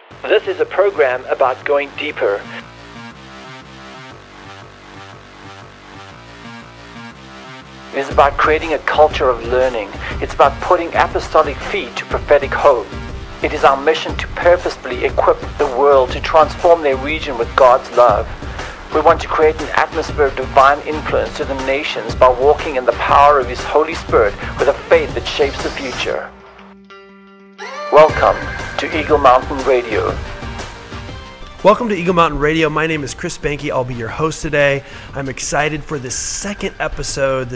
This is a program about going deeper. It is about creating a culture of learning. It's about putting apostolic feet to prophetic hope. It is our mission to purposefully equip the world to transform their region with God's love. We want to create an atmosphere of divine influence to the nations by walking in the power of His Holy Spirit with a faith that shapes the future. Welcome to Eagle Mountain Radio. Welcome to Eagle Mountain Radio. My name is Chris Banky. I'll be your host today. I'm excited for the second episode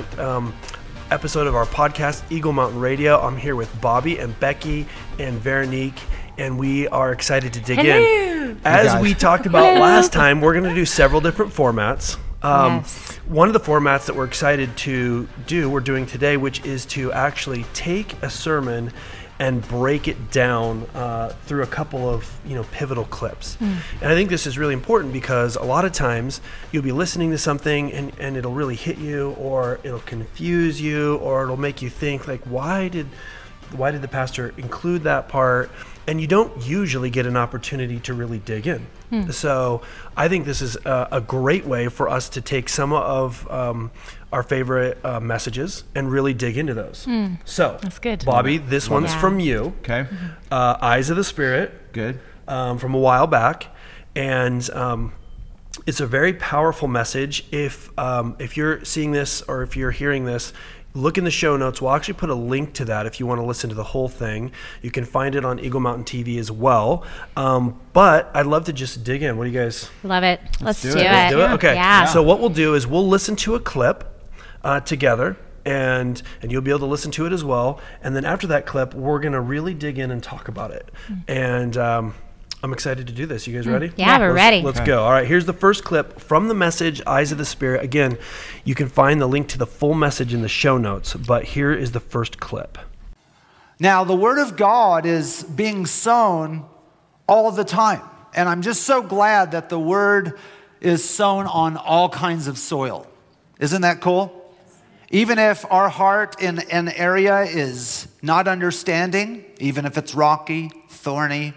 of our podcast, Eagle Mountain Radio. I'm here with Bobby and Becky and Veronique, and we are excited to dig in. As we talked about last time, we're going to do several different formats. Yes. One of the formats that we're excited to do, we're doing today, which is to actually take a sermon and break it down through a couple of pivotal clips. And I think this is really important because a lot of times you'll be listening to something and it'll really hit you, or it'll confuse you, or it'll make you think like, why did the pastor include that part? And you don't usually get an opportunity to really dig in. So I think this is a great way for us to take some of our favorite messages and really dig into those. So That's good. Bobby, this one's from you. Okay. Eyes of the Spirit. Good. From a while back. And it's a very powerful message. If you're seeing this or if you're hearing this, look in the show notes. We'll actually put a link to that if you want to listen to the whole thing. You can find it on Eagle Mountain TV as well. But I'd love to just dig in. What do you guys? Love it. Let's do it. Let's do it? Okay. Yeah. So what we'll do is we'll listen to a clip together, and you'll be able to listen to it as well. And then after that clip, we're going to really dig in and talk about it. And I'm excited to do this. You guys ready? Yeah, we're ready. Let's go. All right, here's the first clip from the message, Eyes of the Spirit. Again, you can find the link to the full message in the show notes, but here is the first clip. Now, the Word of God is being sown all the time. And I'm just so glad that the Word is sown on all kinds of soil. Isn't that cool? Even if our heart in an area is not understanding, even if it's rocky, thorny,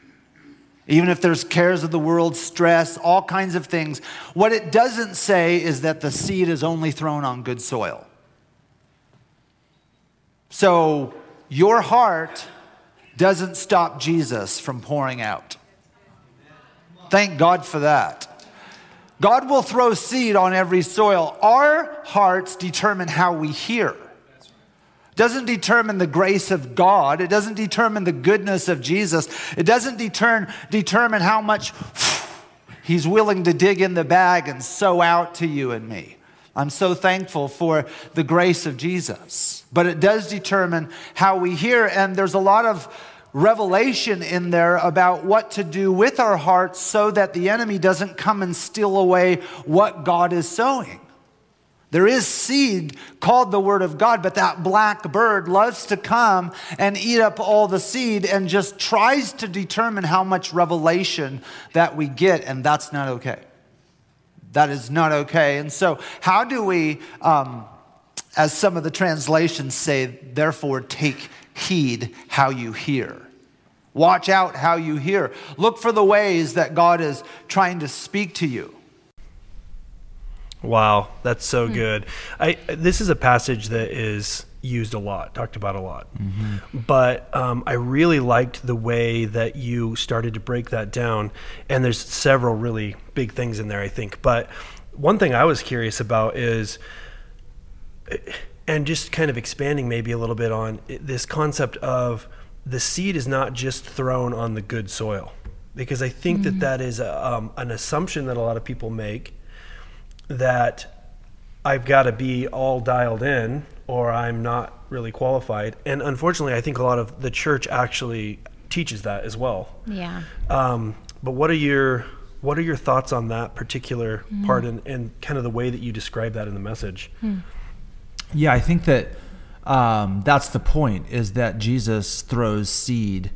even if there's cares of the world, stress, all kinds of things, what it doesn't say is that the seed is only thrown on good soil. So your heart doesn't stop Jesus from pouring out. Thank God for that. God will throw seed on every soil. Our hearts determine how we hear. It doesn't determine the grace of God. It doesn't determine the goodness of Jesus. It doesn't determine how much He's willing to dig in the bag and sow out to you and me. I'm so thankful for the grace of Jesus. But it does determine how we hear, and there's a lot of revelation in there about what to do with our hearts so that the enemy doesn't come and steal away what God is sowing. There is seed called the Word of God, but that black bird loves to come and eat up all the seed and just tries to determine how much revelation that we get, and that's not okay. That is not okay. And so how do we, as some of the translations say, therefore take heed how you hear? Watch out how you hear. Look for the ways that God is trying to speak to you. Wow, that's so good. This is a passage that is used a lot, talked about a lot. But I really liked the way that you started to break that down. And there's several really big things in there, I think. But one thing I was curious about is, and just kind of expanding maybe a little bit on this concept of the seed is not just thrown on the good soil. Because I think that is an assumption that a lot of people make, that I've got to be all dialed in or I'm not really qualified. And unfortunately, I think a lot of the church actually teaches that as well. Yeah. But what are your thoughts on that particular part and kind of the way that you describe that in the message? Yeah, I think that that's the point, is that Jesus throws seed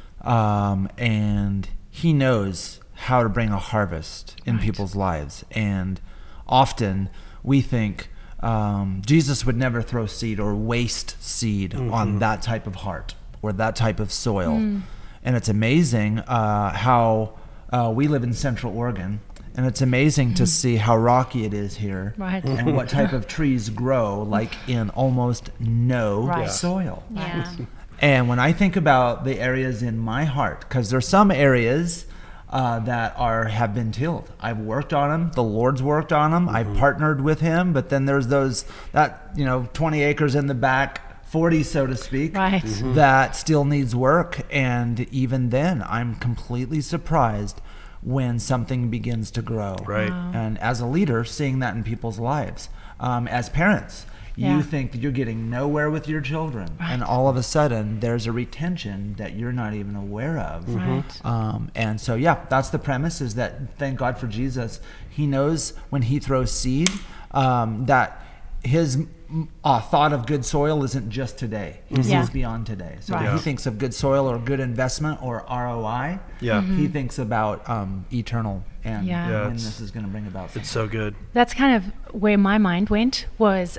and He knows how to bring a harvest in people's lives. And often we think Jesus would never throw seed or waste seed on that type of heart or that type of soil. And it's amazing how we live in Central Oregon. And it's amazing to see how rocky it is here, Right. and what type of trees grow like in almost no Right. soil. Yeah. And when I think about the areas in my heart, because there's some areas that have been tilled. I've worked on them. The Lord's worked on them. I've partnered with Him. But then there's those 20 acres in the back, 40 so to speak, Right. that still needs work. And even then, I'm completely surprised when something begins to grow. Right. Wow. And as a leader, seeing that in people's lives, as parents. Yeah. You think that you're getting nowhere with your children, and all of a sudden there's a retention that you're not even aware of. Right. And so, that's the premise, is that thank God for Jesus. He knows when he throws seed that his thought of good soil isn't just today. He sees beyond today. So Right. when he thinks of good soil or good investment or ROI, Yeah. he thinks about eternal and Yeah. Yeah, when it's- this is going to bring about something. It's so good. That's kind of where my mind went, was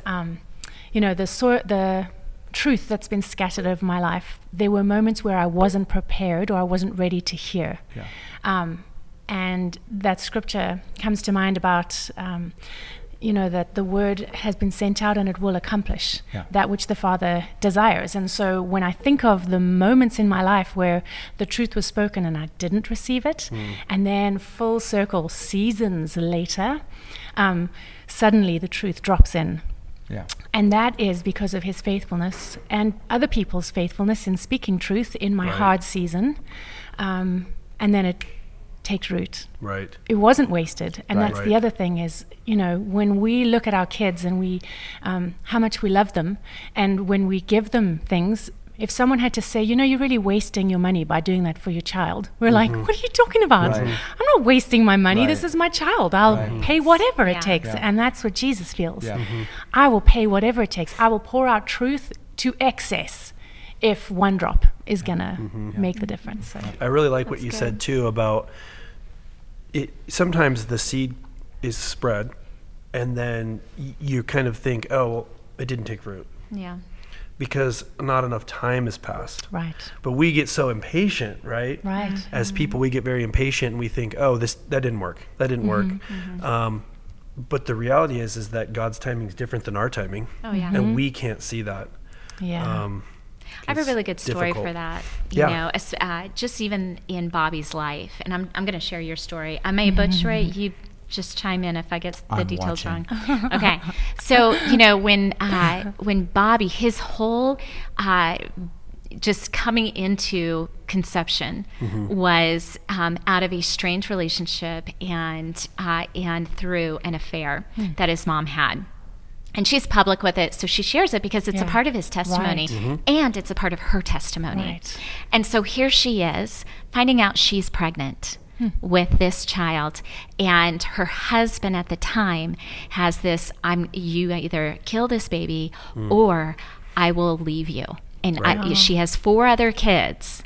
the truth that's been scattered over my life. There were moments where I wasn't prepared or I wasn't ready to hear. Yeah. And that scripture comes to mind about that the word has been sent out and it will accomplish that which the Father desires. And so when I think of the moments in my life where the truth was spoken and I didn't receive it, and then full circle seasons later, suddenly the truth drops in. Yeah. And that is because of his faithfulness and other people's faithfulness in speaking truth in my hard season. And then it takes root. Right. It wasn't wasted. And Right. that's the other thing is, when we look at our kids and we, how much we love them, and when we give them things, if someone had to say, you're really wasting your money by doing that for your child, we're like, what are you talking about? Right. I'm not wasting my money. Right. This is my child. I'll pay whatever Yeah. it takes. Yeah. And that's what Jesus feels. Yeah. I will pay whatever it takes. I will pour out truth to excess if one drop is going to make the difference. So. I really like what That's you good. said too about it. Sometimes the seed is spread, and then you kind of think, oh, well, it didn't take root Yeah. because not enough time has passed. Right. But we get so impatient, right? Right. As people, we get very impatient, and we think, oh, that didn't work. That didn't work. But the reality is that God's timing is different than our timing, Oh, yeah. and we can't see that. Yeah. I have a It's really good story difficult. for that. Yeah. Just even in Bobby's life, and I'm going to share your story. I may butcher it. You just chime in if I get the I'm details watching. wrong. Okay. So when Bobby, his whole just coming into conception was out of a strange relationship and through an affair that his mom had. And she's public with it, so she shares it because it's a Yeah. part of his testimony and it's a part of her testimony. Right. And so here she is, finding out she's pregnant with this child, and her husband at the time has this, you either kill this baby or I will leave you. And she has 4 other kids,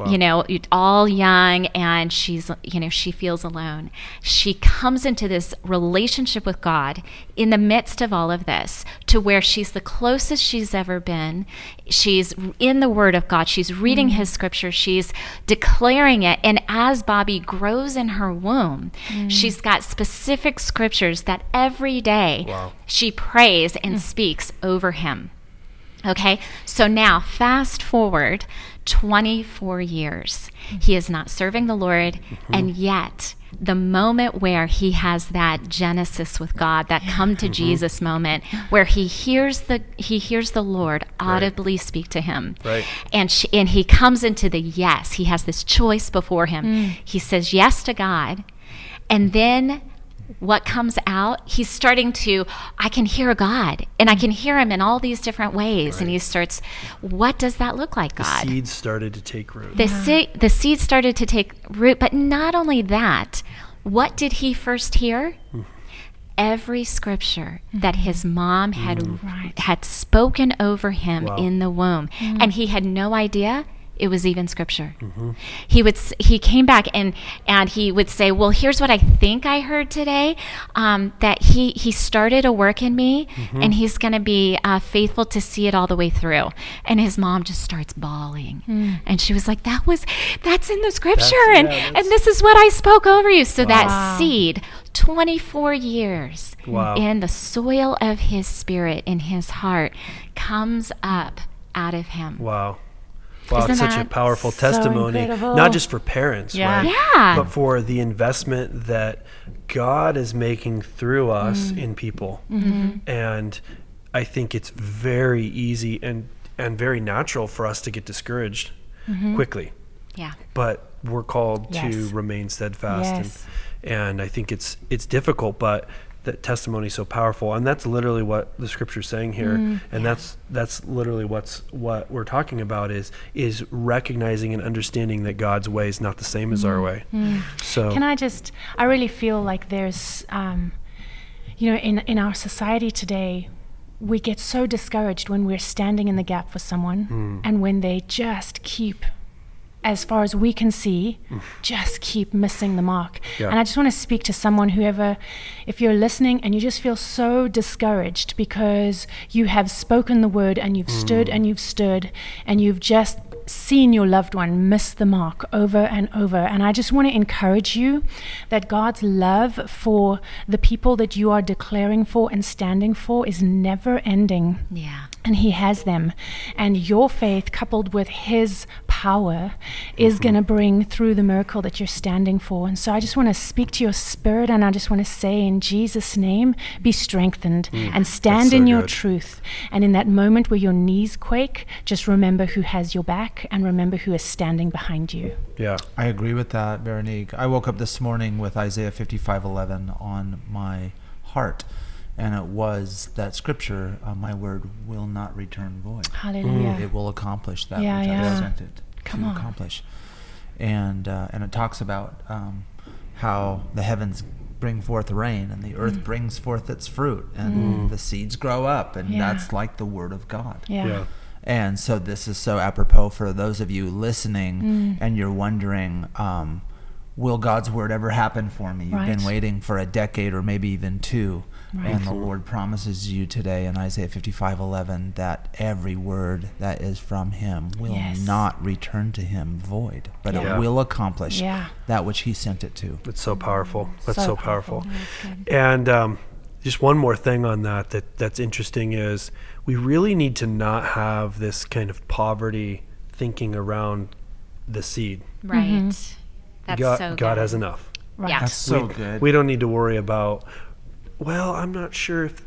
all young, and she feels alone. She comes into this relationship with God in the midst of all of this, to where she's the closest she's ever been. She's in the Word of God. She's reading His Scripture. She's declaring it. And as Bobby grows in her womb, she's got specific scriptures that every day she prays and speaks over him. Okay, so now fast forward 24 years. He is not serving the Lord, and yet the moment where he has that Genesis with God, that come to Jesus moment, where he hears the Lord audibly speak to him, and he comes into the yes. He has this choice before him. He says yes to God, and then what comes out, he's starting to, I can hear God, and I can hear him in all these different ways. And he starts, what does that look like, God? The seeds started to take root. The seed started to take root, but not only that, what did he first hear? Every scripture that his mom had spoken over him in the womb. And he had no idea it was even scripture. He came back and he would say, well, here's what I think I heard today, that he started a work in me, and he's going to be faithful to see it all the way through. And his mom just starts bawling. And she was like, that's in the scripture, and this is what I spoke over you. So that seed, 24 years in the soil of his spirit, in his heart, comes up out of him. Wow, Isn't it's such a that powerful so testimony, incredible? not just for parents, right? Yeah. But for the investment that God is making through us in people. And I think it's very easy and very natural for us to get discouraged quickly. Yeah. But we're called Yes. to remain steadfast. Yes. And I think it's difficult, but that testimony is so powerful. And that's literally what the scripture's saying here. And that's literally what we're talking about is recognizing and understanding that God's way is not the same as our way. So I really feel like there's, in our society today, we get so discouraged when we're standing in the gap for someone and when they just keep, as far as we can see, just keep missing the mark. Yeah. And I just want to speak to someone, if you're listening and you just feel so discouraged because you have spoken the word and you've stood and you've just seen your loved one miss the mark over and over. And I just want to encourage you that God's love for the people that you are declaring for and standing for is never ending. Yeah. And he has them. And your faith coupled with his power is going to bring through the miracle that you're standing for. And so I just want to speak to your spirit, and I just want to say in Jesus' name, be strengthened and stand so in your good. truth. And in that moment where your knees quake, just remember who has your back and remember who is standing behind you. yeah. I agree with that, Veronique. I woke up this morning with Isaiah 55:11 on my heart, and it was that scripture, my word will not return void. Hallelujah. It will accomplish that Yeah, which yeah. I sent it Come to on. accomplish. And it talks about how the heavens bring forth rain and the earth brings forth its fruit, and the seeds grow up, and Yeah. that's like the word of God. Yeah. And so this is so apropos for those of you listening and you're wondering, will God's word ever happen for me? You've Right. been waiting for a decade or maybe even two. Right. And the Lord promises you today in Isaiah 55:11 that every word that is from him will Yes. not return to him void, but Yeah. it will accomplish Yeah. that which he sent it to. It's so powerful. That's so powerful. That's good. And just one more thing on that's interesting is we really need to not have this kind of poverty thinking around the seed. Right. That's God, so good. God has enough. Right. Yeah. That's so good. We don't need to worry about, well, I'm not sure if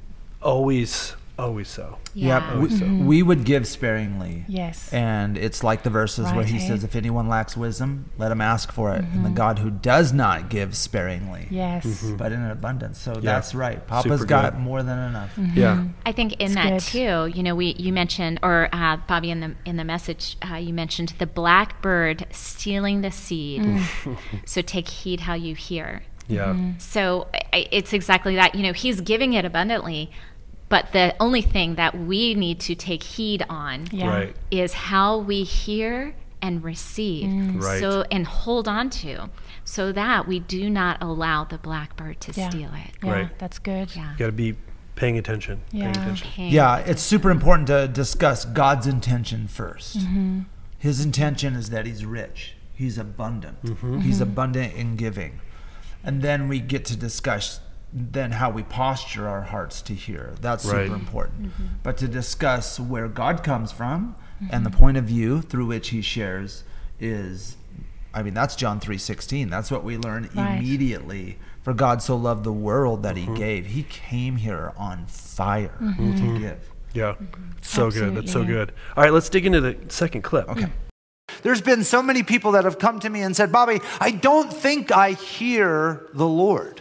always so. Yeah. We would give sparingly. Yes. And it's like the verses where Right, he hey? says, if anyone lacks wisdom, let him ask for it. And the God who does not give sparingly, Yes. but in abundance. So that's right. Papa's Super got good. more than enough. Yeah. I think in That's that good. too, you mentioned, or Bobby, in the message, you mentioned the blackbird stealing the seed. So take heed how you hear. Yeah. So it's exactly that. He's giving it abundantly, but the only thing that we need to take heed on Yeah. Right. is how we hear and receive. Right. So and hold on to, so that we do not allow the blackbird to Yeah. steal it. Yeah. Right. That's good. Yeah. Got to be paying attention. Yeah. Paying attention. Okay. Yeah, it's super important to discuss God's intention first. His intention is that he's rich, he's abundant, he's abundant in giving. And then we get to discuss then how we posture our hearts to hear. That's Right. super important. But to discuss where God comes from and the point of view through which he shares is, that's John 3:16. That's what we learn Right. immediately. For God so loved the world that he gave. He came here on fire to give. Yeah. So good. That's so Absolutely. good. All right, let's dig into the second clip. Okay. There's been so many people that have come to me and said, Bobby, I don't think I hear the Lord.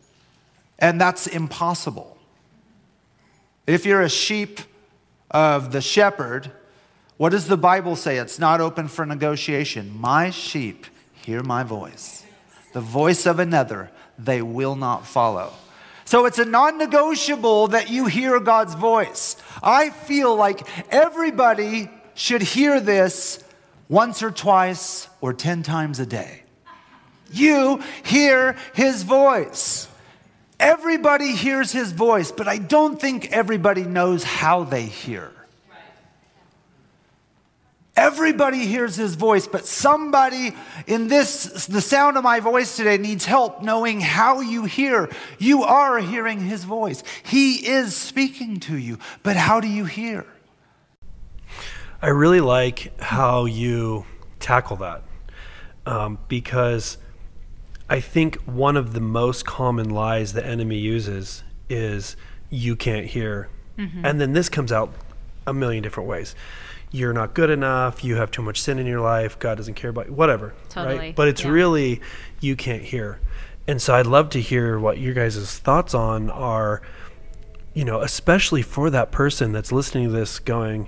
And that's impossible. If you're a sheep of the shepherd, what does the Bible say? It's not open for negotiation. My sheep hear my voice. The voice of another they will not follow. So it's a non-negotiable that you hear God's voice. I feel like everybody should hear this once or twice or 10 times a day. You hear his voice. Everybody hears his voice, but I don't think everybody knows how they hear. Everybody hears his voice, but somebody in the sound of my voice today needs help knowing how you hear. You are hearing his voice. He is speaking to you, but how do you hear? I really like how you tackle that because I think one of the most common lies the enemy uses is you can't hear. And then this comes out a million different ways. You're not good enough, you have too much sin in your life, God doesn't care about you, whatever. Totally. Right? But it's really, you can't hear. And so I'd love to hear what your guys' thoughts on are, especially for that person that's listening to this going,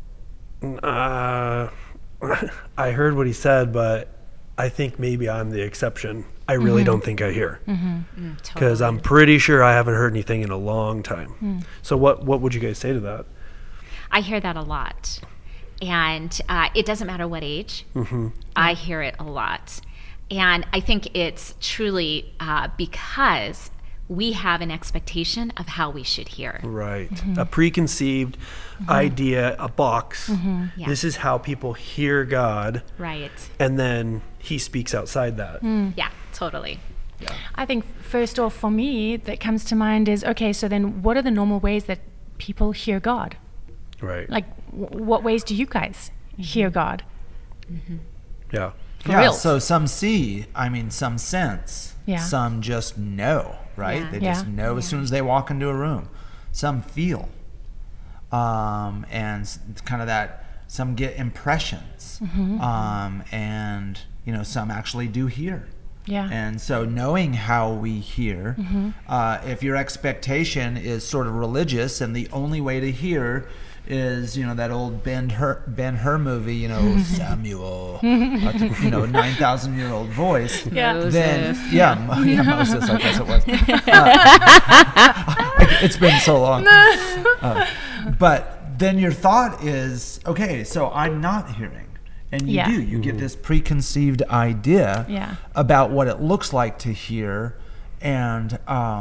I heard what he said, but I think maybe I'm the exception. I really don't think I hear. Because I'm pretty sure I haven't heard anything in a long time. So what would you guys say to that? I hear that a lot. And it doesn't matter what age. I hear it a lot. And I think it's truly because we have an expectation of how we should hear. Right. A preconceived idea, a box. Yeah. This is how people hear God. Right. And then he speaks outside that. Yeah, totally. I think first off, for me, that comes to mind is, okay, so then what are the normal ways that people hear God? Right. Like, what ways do you guys hear God? Yeah. Yeah, so some see, some sense. Yeah. Some just know, right? Yeah. They just know as soon as they walk into a room. Some feel. And kind of that, some get impressions. And, some actually do hear. Yeah. And so knowing how we hear, if your expectation is sort of religious and the only way to hear is, that old Ben-Hur movie, Samuel, 9,000-year-old voice. Yeah. Then, Moses, I guess it was. It's been so long. But then your thought is, okay, so I'm not hearing. And you get this preconceived idea about what it looks like to hear. And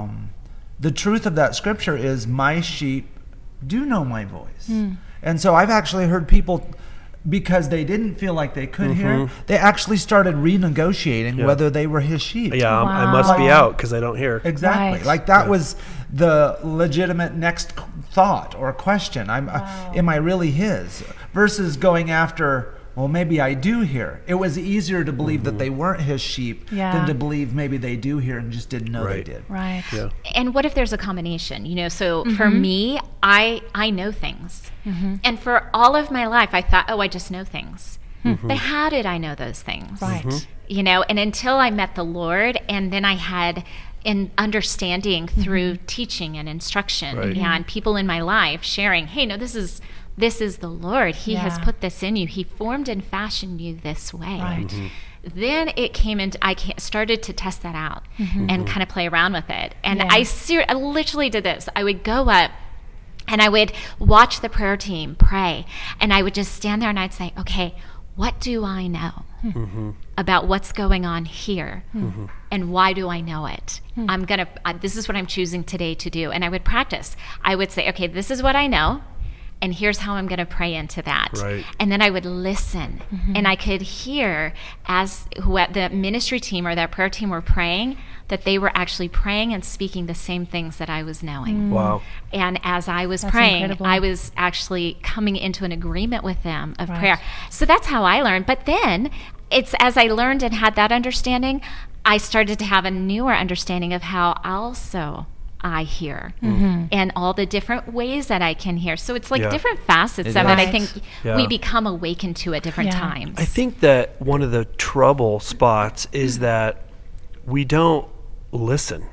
the truth of that scripture is my sheep do know my voice. And so I've actually heard people, because they didn't feel like they could hear, they actually started renegotiating whether they were his sheep. Yeah, I must be out because I don't hear. Exactly. Right. Like that was the legitimate next thought or question. Am I really his? Versus going after, well, maybe I do hear. It was easier to believe that they weren't his sheep than to believe maybe they do hear and just didn't know they did. Right. Yeah. And what if there's a combination? So for me, I know things. And for all of my life, I thought, I just know things. But how did I know those things? Right. And until I met the Lord, and then I had an understanding through teaching and instruction and people in my life sharing, hey, no, this is the Lord. He has put this in you. He formed and fashioned you this way. Right. Then it came into, I started to test that out and kind of play around with it. And I literally did this. I would go up and I would watch the prayer team pray. And I would just stand there and I'd say, okay, what do I know about what's going on here? And why do I know it? This is what I'm choosing today to do. And I would practice. I would say, okay, this is what I know. And here's how I'm going to pray into that. Right. And then I would listen. And I could hear as the ministry team or that prayer team were praying, that they were actually praying and speaking the same things that I was knowing. Wow. And as I was That's praying, incredible. I was actually coming into an agreement with them of prayer. So that's how I learned. But then it's as I learned and had that understanding, I started to have a newer understanding of how also I hear and all the different ways that I can hear. So it's like different facets of it. I think we become awakened to at different times. I think that one of the trouble spots is that we don't listen.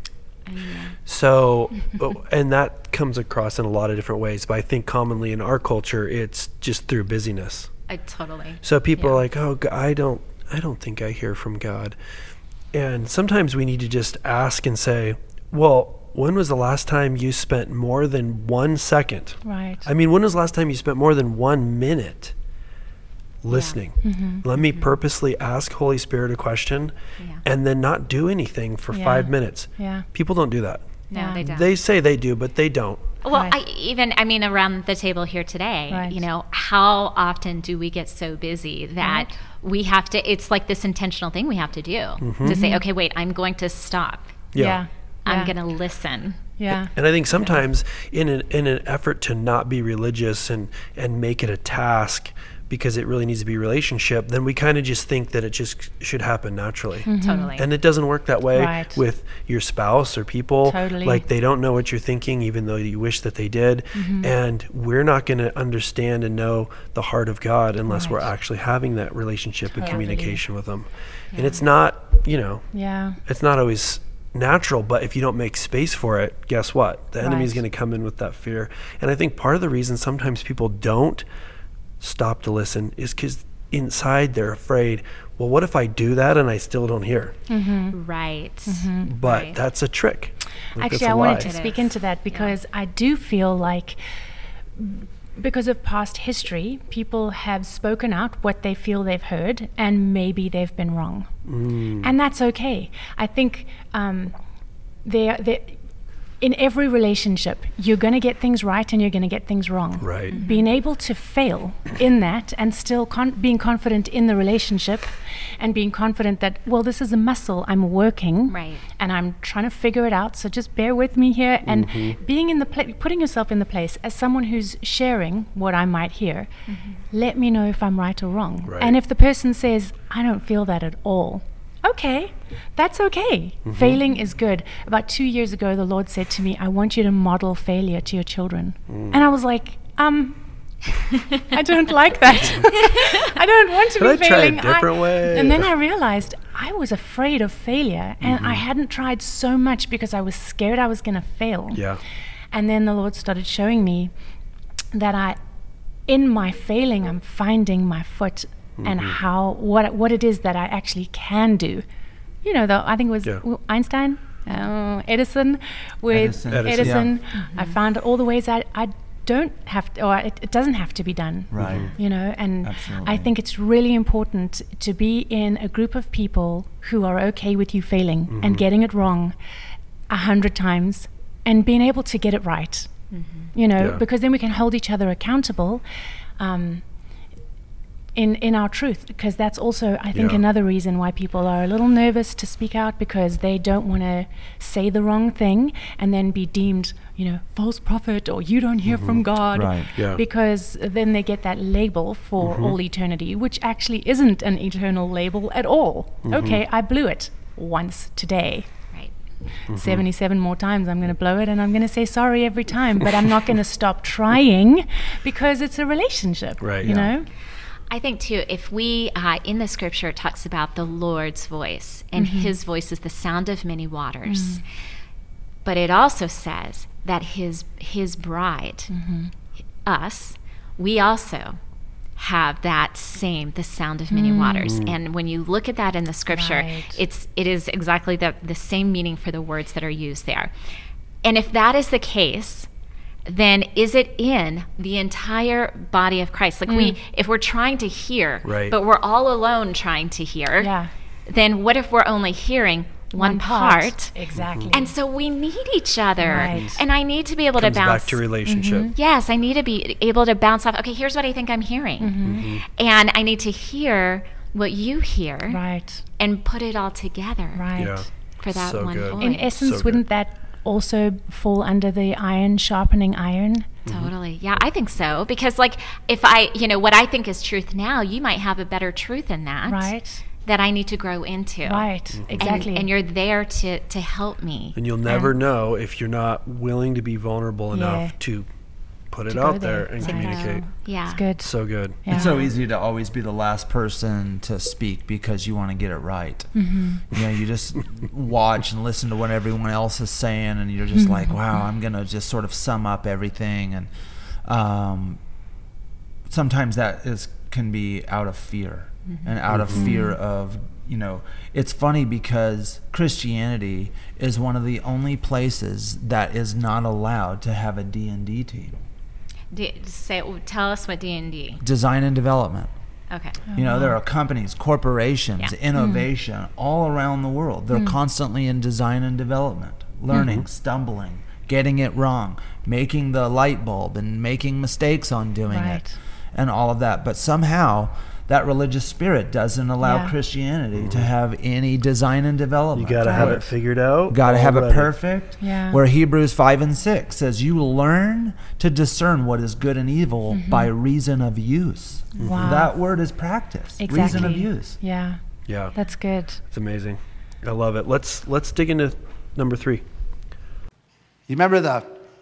So, and that comes across in a lot of different ways, but I think commonly in our culture, it's just through busyness. Totally. So people are like, oh, I don't think I hear from God. And sometimes we need to just ask and say, well, when was the last time you spent more than 1 second? Right. I mean, when was the last time you spent more than 1 minute listening. Let me purposely ask Holy Spirit a question and then not do anything for 5 minutes. People don't do that. No, they don't. They say they do, but they don't. Well, I mean, around the table here today, you know, how often do we get so busy that we have to, it's like this intentional thing we have to do to say, okay, wait, I'm going to stop. I'm going to listen. Yeah. And I think sometimes in an effort to not be religious and make it a task because it really needs to be a relationship, then we kind of just think that it just should happen naturally. Totally. And it doesn't work that way with your spouse or people. Like they don't know what you're thinking, even though you wish that they did. And we're not going to understand and know the heart of God unless we're actually having that relationship and communication with them. And it's not, you know, it's not always natural, but if you don't make space for it, guess what? The enemy is going to come in with that fear. And I think part of the reason sometimes people don't stop to listen is because inside they're afraid, well, what if I do that and I still don't hear? Right. But that's a trick. Like, actually, I wanted to speak into that because I do feel like because of past history, people have spoken out what they feel they've heard, and maybe they've been wrong. And that's okay. I think in every relationship, you're going to get things right and you're going to get things wrong. Right. Being able to fail in that and still being confident in the relationship and being confident that, well, this is a muscle I'm working and I'm trying to figure it out, so just bear with me here. And being in the putting yourself in the place as someone who's sharing what I might hear, let me know if I'm right or wrong. And if the person says, I don't feel that at all, okay, that's okay. Failing is good. About 2 years ago, the Lord said to me, I want you to model failure to your children. And I was like, I don't like that. I don't want to be failing. Try a different way? And then I realized I was afraid of failure, and I hadn't tried so much because I was scared I was going to fail. And then the Lord started showing me that in my failing, I'm finding my foot and what it is that I actually can do. You know, I think it was Einstein, Edison. With Edison, I found all the ways I don't have to, or it doesn't have to be done. You know, and I think it's really important to be in a group of people who are okay with you failing and getting it wrong 100 times and being able to get it right. You know, because then we can hold each other accountable. In our truth, because that's also, I think, another reason why people are a little nervous to speak out, because they don't want to say the wrong thing and then be deemed, you know, false prophet, or you don't hear from God, because then they get that label for all eternity, which actually isn't an eternal label at all. Okay, I blew it once today. 77 more times I'm going to blow it, and I'm going to say sorry every time, but I'm not going to stop trying because it's a relationship, you know? I think too, if we, in the scripture, it talks about the Lord's voice, and his voice is the sound of many waters. But it also says that his bride, us, we also have that same, the sound of many waters. And when you look at that in the scripture, it is exactly the same meaning for the words that are used there. And if that is the case, then is it in the entire body of Christ? Like if we're trying to hear, but we're all alone trying to hear, then what if we're only hearing one part? Exactly. And so we need each other. And I need to be able to bounce. Back to relationship. Yes, I need to be able to bounce off. Okay, here's what I think I'm hearing. And I need to hear what you hear. And put it all together. For that one voice. In essence, wouldn't that also fall under the iron sharpening iron? Totally. Yeah, I think so. Because like if what I think is truth now, you might have a better truth in that. That I need to grow into. Exactly. And you're there to help me. And you'll never know if you're not willing to be vulnerable enough to put it out there and communicate. It's good. So good. It's so easy to always be the last person to speak because you want to get it right. You know, you just watch and listen to what everyone else is saying, and you're just like, wow, I'm going to just sort of sum up everything. And sometimes that can be out of fear, and out of fear of, you know, it's funny because Christianity is one of the only places that is not allowed to have a D&D team. Tell us what D&D. Design and development. Okay. You know, there are companies, corporations, innovation all around the world. They're constantly in design and development, learning, stumbling, getting it wrong, making the light bulb and making mistakes on doing it and all of that. But somehow that religious spirit doesn't allow Christianity to have any design and development. You got to have it figured out. Got to have it perfect. Yeah. Where Hebrews 5 and 6 says you learn to discern what is good and evil by reason of use. Wow. That word is practice. Exactly. Reason of use. Yeah. Yeah. That's good. It's amazing. I love it. Let's dig into number 3. You remember the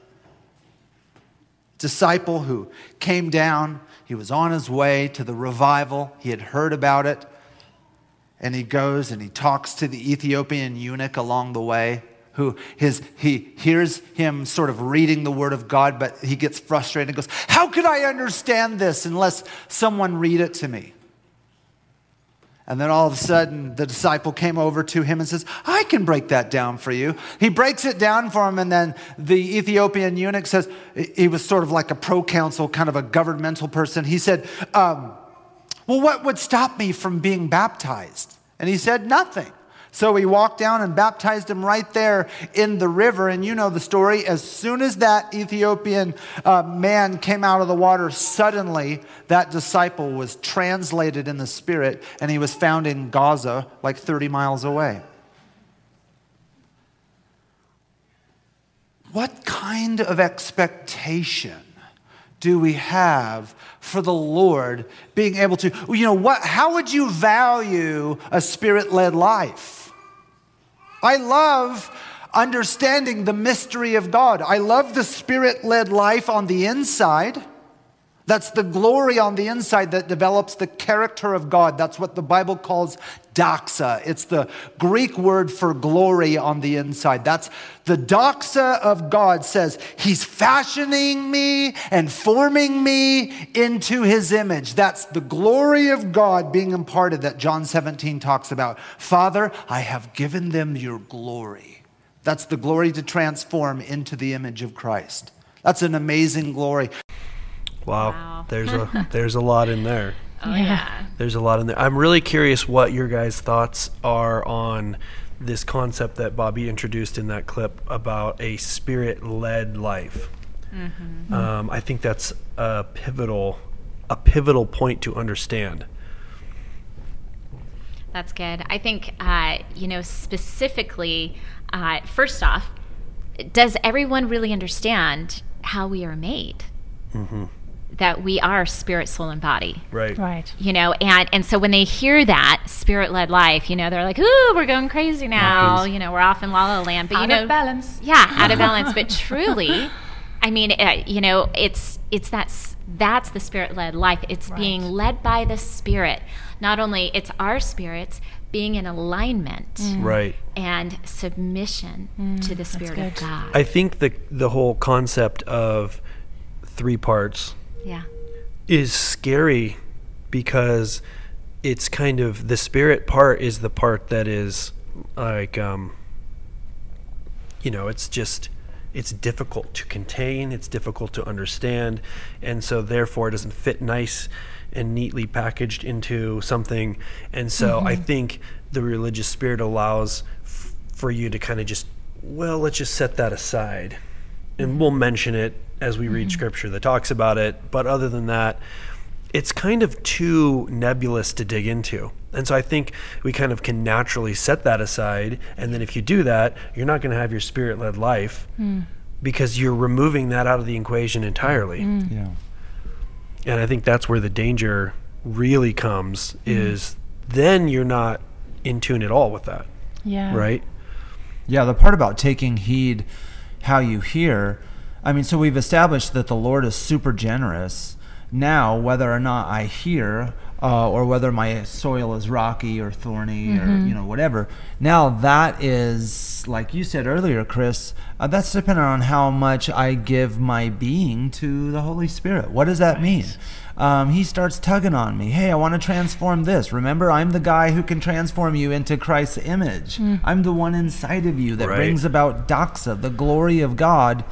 disciple who came down? He was on his way to the revival. He had heard about it. And he goes and he talks to the Ethiopian eunuch along the way, he hears him sort of reading the word of God, but he gets frustrated and goes, how could I understand this unless someone read it to me? And then all of a sudden, the disciple came over to him and says, I can break that down for you. He breaks it down for him, and then the Ethiopian eunuch says, he was sort of like a proconsul, kind of a governmental person. He said, well, what would stop me from being baptized? And he said, nothing. So he walked down and baptized him right there in the river. And you know the story. As soon as that Ethiopian man came out of the water, suddenly that disciple was translated in the spirit, and he was found in Gaza, like 30 miles away. What kind of expectation do we have for the Lord being able to, how would you value a spirit-led life? I love understanding the mystery of God. I love the spirit-led life on the inside. That's the glory on the inside that develops the character of God. That's what the Bible calls doxa. It's the Greek word for glory on the inside. That's the doxa of God says, He's fashioning me and forming me into His image. That's the glory of God being imparted that John 17 talks about. Father, I have given them your glory. That's the glory to transform into the image of Christ. That's an amazing glory. Wow. There's a lot in there. Oh, yeah. There's a lot in there. I'm really curious what your guys' thoughts are on this concept that Bobby introduced in that clip about a spirit-led life. Mm-hmm. I think that's a pivotal point to understand. That's good. I think, specifically, first off, does everyone really understand how we are made? Mm-hmm. That we are spirit, soul, and body. Right. And so when they hear that spirit-led life, they're like, ooh, we're going crazy now. We're off in La La Land. But out of balance. Yeah, out of balance. But truly, I mean, it's that's the spirit-led life. It's being led by the Spirit. Not only it's our spirits being in alignment, right, and submission to the Spirit of God. I think the whole concept of 3 parts is scary because it's kind of the spirit part is the part that is like it's difficult to contain, it's difficult to understand, and so therefore it doesn't fit nice and neatly packaged into something. And so I think the religious spirit allows for you to kind of just, let's just set that aside and we'll mention it as we read scripture that talks about it. But other than that, it's kind of too nebulous to dig into. And so I think we kind of can naturally set that aside. And then if you do that, you're not going to have your spirit-led life because you're removing that out of the equation entirely. Yeah. And I think that's where the danger really comes is then you're not in tune at all with that. Yeah. Right? Yeah, the part about taking heed how you hear, I mean, so we've established that the Lord is super generous. Now, whether or not I hear, or whether my soil is rocky or thorny or whatever, now that is, like you said earlier, Chris, that's dependent on how much I give my being to the Holy Spirit. What does that mean? He starts tugging on me. Hey, I want to transform this. Remember, I'm the guy who can transform you into Christ's image. I'm the one inside of you that brings about doxa, the glory of God.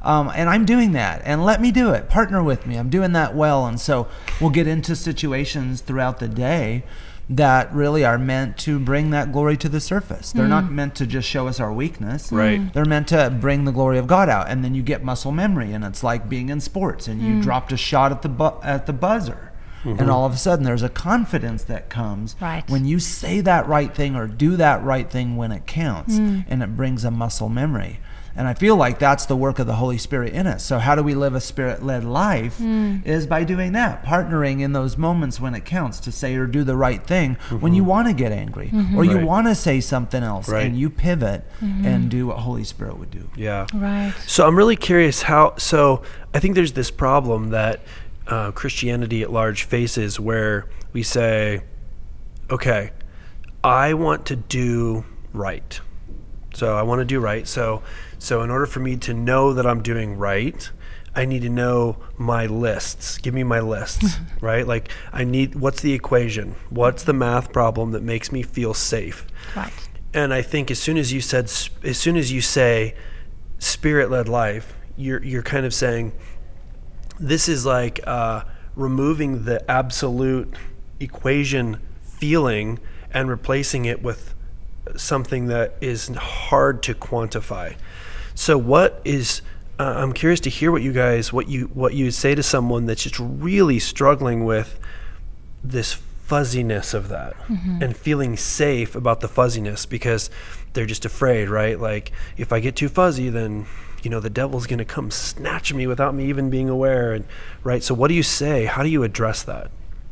And I'm doing that, and let me do it. Partner with me. I'm doing that well. And so we'll get into situations throughout the day that really are meant to bring that glory to the surface. They're not meant to just show us our weakness. Right. They're meant to bring the glory of God out. And then you get muscle memory, and it's like being in sports, and you dropped a shot at the buzzer. And all of a sudden there's a confidence that comes when you say that right thing or do that right thing when it counts, and it brings a muscle memory. And I feel like that's the work of the Holy Spirit in us. So how do we live a Spirit-led life? Is by doing that, partnering in those moments when it counts to say or do the right thing when you want to get angry or you want to say something else, and you pivot and do what Holy Spirit would do. Yeah. Right. So I'm really curious so I think there's this problem that Christianity at large faces where we say, okay, I want to do right. So I want to do right. So in order for me to know that I'm doing right, I need to know my lists. Give me my lists, right? Like what's the equation? What's the math problem that makes me feel safe? Right. And I think as soon as you say Spirit-led life, you're kind of saying this is like removing the absolute equation feeling and replacing it with something that is hard to quantify. So what is I'm curious to hear what you say to someone that's just really struggling with this fuzziness of that and feeling safe about the fuzziness because they're just afraid, right? Like if I get too fuzzy, then the devil's going to come snatch me without me even being aware, and right? So what do you say? How do you address that?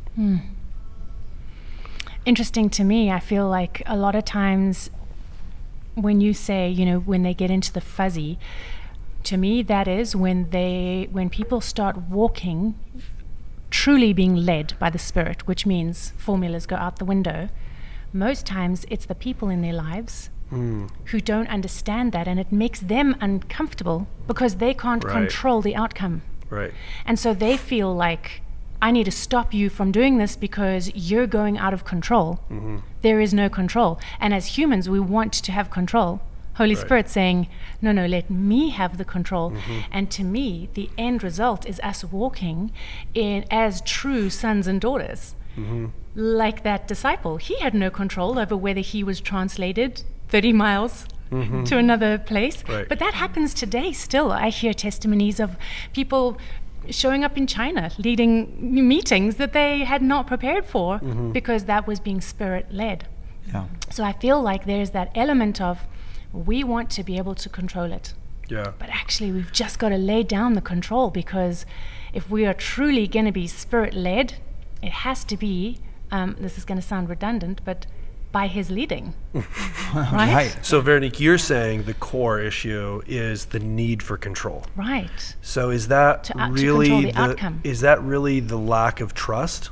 Interesting to me. I feel like a lot of times when you say, when they get into the fuzzy, to me that is when people start walking, truly being led by the Spirit, which means formulas go out the window. Most times it's the people in their lives who don't understand that, and it makes them uncomfortable because they can't control the outcome. Right. And so they feel like, I need to stop you from doing this because you're going out of control. There is no control. And as humans, we want to have control. Holy Spirit saying, no, let me have the control. And to me, the end result is us walking as true sons and daughters. Like that disciple. He had no control over whether he was translated 30 miles to another place. Right. But that happens today still. I hear testimonies of people showing up in China, leading meetings that they had not prepared for because that was being Spirit-led. Yeah. So I feel like there's that element of we want to be able to control it. Yeah. But actually we've just got to lay down the control, because if we are truly going to be Spirit-led, it has to be, this is going to sound redundant, but by His leading. Right? So Veronique, you're saying the core issue is the need for control. Right. So is that To really control the outcome. Is that really the lack of trust?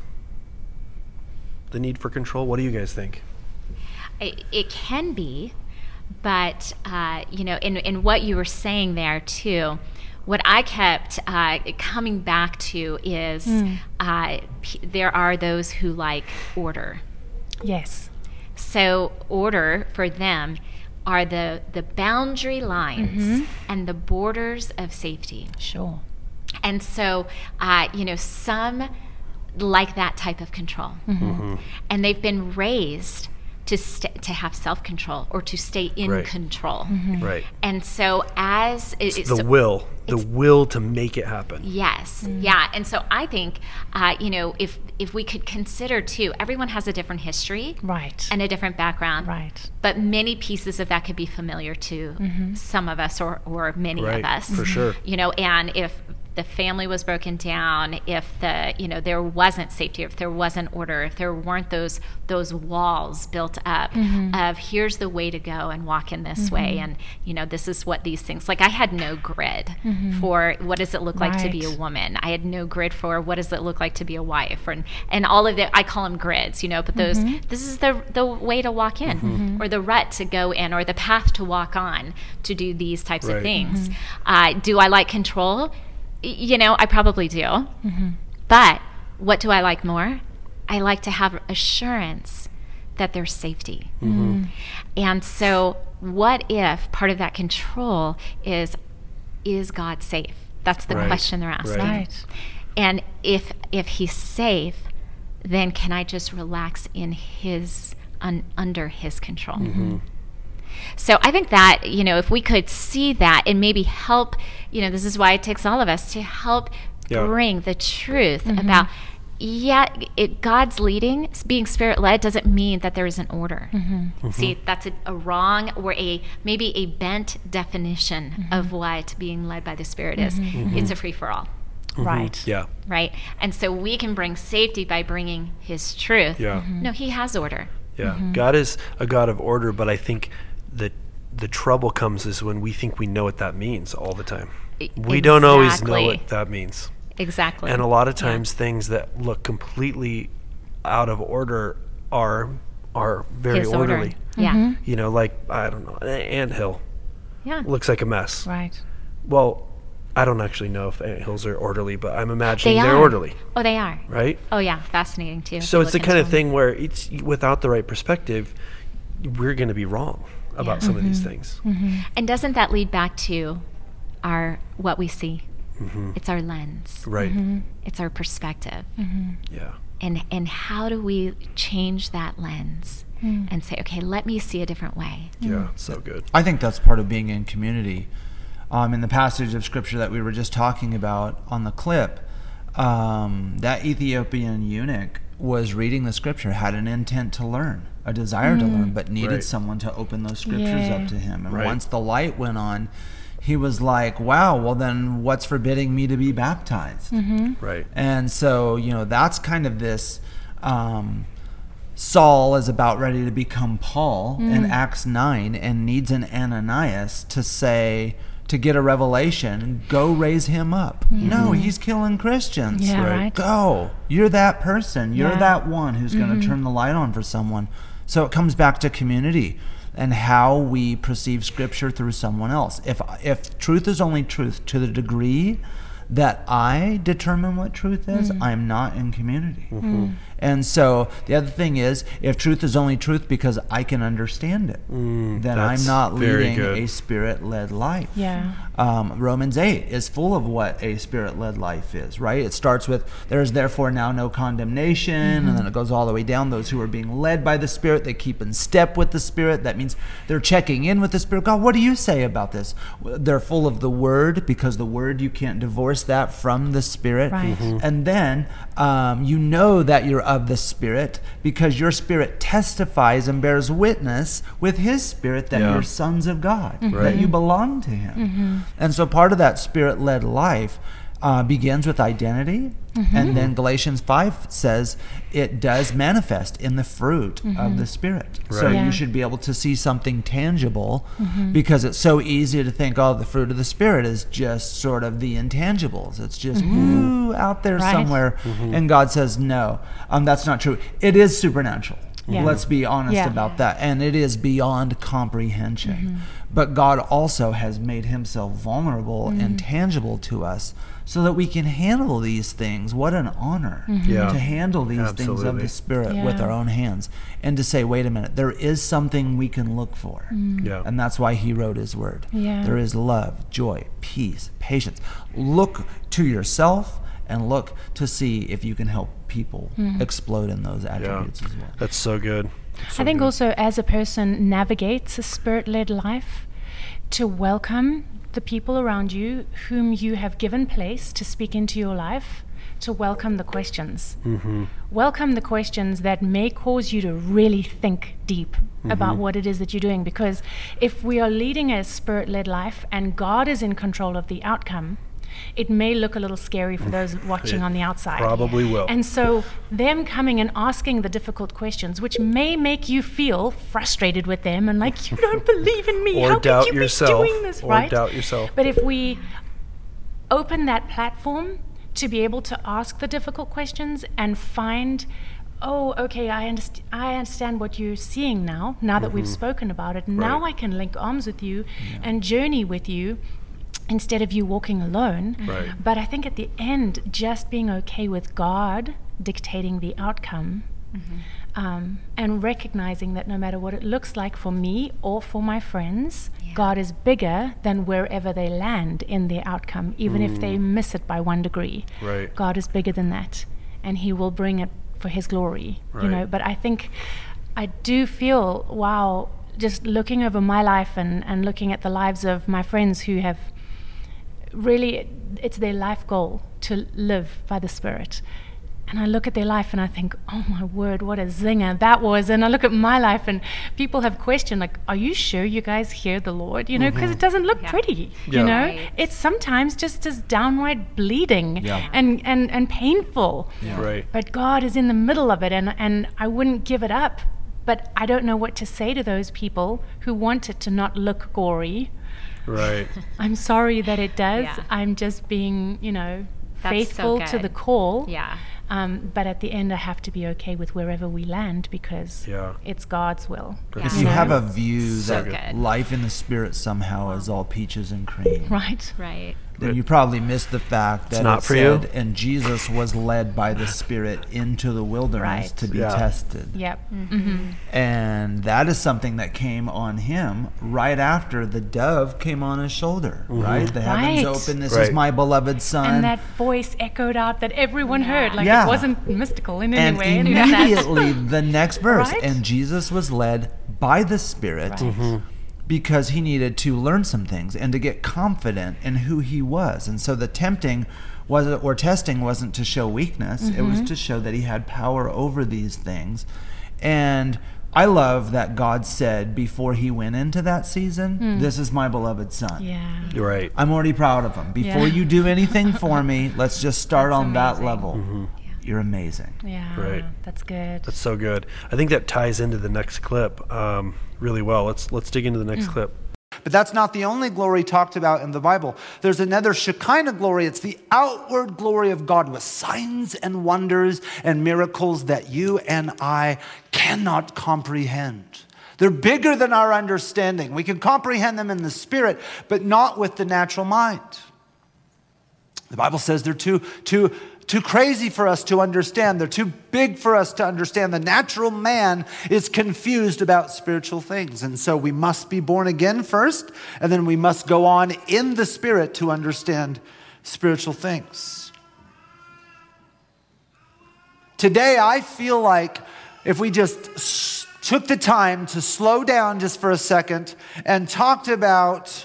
The need for control? What do you guys think? It can be, but in what you were saying there too, what I kept coming back to is there are those who like order. Yes. So order for them are the boundary lines and the borders of safety. Sure. And so, some like that type of control. And they've been raised to have self-control or to stay in control. Right. And so it's the will to make it happen. Yes. Yeah. And so I think, if we could consider too, everyone has a different history. Right. And a different background. Right. But many pieces of that could be familiar to some of us or many of us. For sure. And if the family was broken down, if there wasn't safety, if there wasn't order, if there weren't those walls built up of here's the way to go and walk in this way, and this is what these things, like I had no grid for what does it look like to be a woman. I had no grid for what does it look like to be a wife, and all of that. I call them grids, but those this is the way to walk in, or the rut to go in, or the path to walk on to do these types of things. Do I like control? I probably do. But what do I like more? I like to have assurance that there's safety. And so what if part of that control is is God safe? That's the Right. question they're asking. Right. And if he's safe, then can I just relax in his under his control? So I think that, if we could see that and maybe help, this is why it takes all of us to help bring the truth about, God's leading, being Spirit-led doesn't mean that there is an order. See, that's a wrong or maybe a bent definition of what being led by the Spirit is. It's a free-for-all. Right. Yeah. Right? And so we can bring safety by bringing his truth. Yeah. No, he has order. Yeah. God is a God of order, but I think that the trouble comes is when we think we know what that means all the time. We don't always know what that means. Exactly. And a lot of times things that look completely out of order are very His order. orderly. Yeah. Like, I don't know, an anthill Yeah. looks like a mess. Right. Well, I don't actually know if anthills are orderly, but I'm imagining They they're are. orderly, Oh, they are. right? Oh, yeah. Fascinating, too. So it's the Look kind of into thing where it's without the right perspective, we're going to be wrong about some of these things. them. And doesn't that lead back to what we see? It's our lens. Right. It's our perspective. Yeah. And how do we change that lens and say, okay, let me see a different way? Yeah. So good. I think that's part of being in community. In the passage of scripture that we were just talking about on the clip, that Ethiopian eunuch was reading the scripture, had an intent to learn, a desire to learn, but needed Right. someone to open those scriptures Yeah. up to him. And Right. once the light went on, he was like, wow, well then what's forbidding me to be baptized? Right. And so, that's kind of this, Saul is about ready to become Paul in Acts 9 and needs an Ananias to get a revelation, go raise him up. No, he's killing Christians. Yeah, Right. right. Go. You're that person. You're Yeah. that one who's going to turn the light on for someone. So it comes back to community and how we perceive scripture through someone else. If truth is only truth to the degree that I determine what truth is, I'm not in community. And so the other thing is, if truth is only truth because I can understand it, then that's I'm not very leading good. a Spirit-led life. Yeah. Romans 8 is full of what a Spirit-led life is, right? It starts with, there is therefore now no condemnation, and then it goes all the way down. Those who are being led by the Spirit, they keep in step with the Spirit. That means they're checking in with the Spirit. God, what do you say about this? They're full of the Word, because the Word, you can't divorce that from the Spirit. Right. And then you know that you're of the Spirit because your spirit testifies and bears witness with His Spirit that Yeah. you're sons of God, that Right. you belong to Him. And so part of that Spirit-led life begins with identity. And then Galatians 5 says it does manifest in the fruit of the Spirit. So Right. Yeah. you should be able to see something tangible because it's so easy to think, oh, the fruit of the Spirit is just sort of the intangibles. It's just woo, out there Right. somewhere. And God says, no, that's not true. It is supernatural. Yeah. Let's be honest Yeah. about that. And it is beyond comprehension. But God also has made Himself vulnerable and tangible to us so that we can handle these things. What an honor Yeah. to handle these things of Absolutely. the Spirit with Yeah. our own hands and to say, wait a minute, there is something we can look for. Yeah. And that's why He wrote His Word. Yeah. There is love, joy, peace, patience. Look to yourself and look to see if you can help people explode in those attributes as well. That's so good. I think also as a person navigates a Spirit-led life, to welcome the people around you whom you have given place to speak into your life, to welcome the questions. Welcome the questions that may cause you to really think deep about what it is that you're doing. Because if we are leading a Spirit-led life and God is in control of the outcome, it may look a little scary for those watching on the outside. Probably will. And so them coming and asking the difficult questions, which may make you feel frustrated with them and like, you don't believe in me. Or How doubt could you yourself. be doing this, Or right? doubt yourself. But if we open that platform to be able to ask the difficult questions and find, oh, okay, I understand what you're seeing now that we've spoken about it. Now Right. I can link arms with you and journey with you instead of you walking alone. Right. But I think at the end, just being okay with God dictating the outcome and recognizing that no matter what it looks like for me or for my friends, God is bigger than wherever they land in their outcome, even if they miss it by 1 degree. Right. God is bigger than that, and he will bring it for his glory. Right. But I think I do feel, wow, just looking over my life and looking at the lives of my friends who have really, it's their life goal to live by the Spirit. And I look at their life and I think, oh my word, what a zinger that was. And I look at my life and people have questioned, like, are you sure you guys hear the Lord? Because it doesn't look pretty, Right. It's sometimes just as downright bleeding and painful. Right. But God is in the middle of it, and I wouldn't give it up. But I don't know what to say to those people who want it to not look gory. Right. I'm sorry that it does. Yeah. I'm just being, That's faithful so to the good. call. Yeah. But at the end, I have to be okay with wherever we land because it's God's will. If you have a view So that good. life in the Spirit somehow is all peaches and cream, Right. Right. then you probably missed the fact that not it for you. said, and Jesus was led by the Spirit into the wilderness Right. to be Yeah. tested. Yep. And that is something that came on him right after the dove came on his shoulder, right? The heavens Right. open, this Right. is my beloved son. And that voice echoed out that everyone heard. Like Yeah. it wasn't mystical in any and way. any of that. immediately the next verse, Right? and Jesus was led by the Spirit Right. because he needed to learn some things and to get confident in who he was. And so the testing wasn't to show weakness, it was to show that he had power over these things. And I love that God said before he went into that season, this is my beloved son. Yeah. You're right. I'm already proud of him. Before you do anything for me, let's just start That's on that amazing. level. You're amazing. Yeah. Right. That's good. That's so good. I think that ties into the next clip really well. Let's dig into the next clip. But that's not the only glory talked about in the Bible. There's another Shekinah glory. It's the outward glory of God with signs and wonders and miracles that you and I cannot comprehend. They're bigger than our understanding. We can comprehend them in the spirit, but not with the natural mind. The Bible says they're too crazy for us to understand. They're too big for us to understand. The natural man is confused about spiritual things. And so we must be born again first, and then we must go on in the Spirit to understand spiritual things. Today, I feel like if we just took the time to slow down just for a second and talked about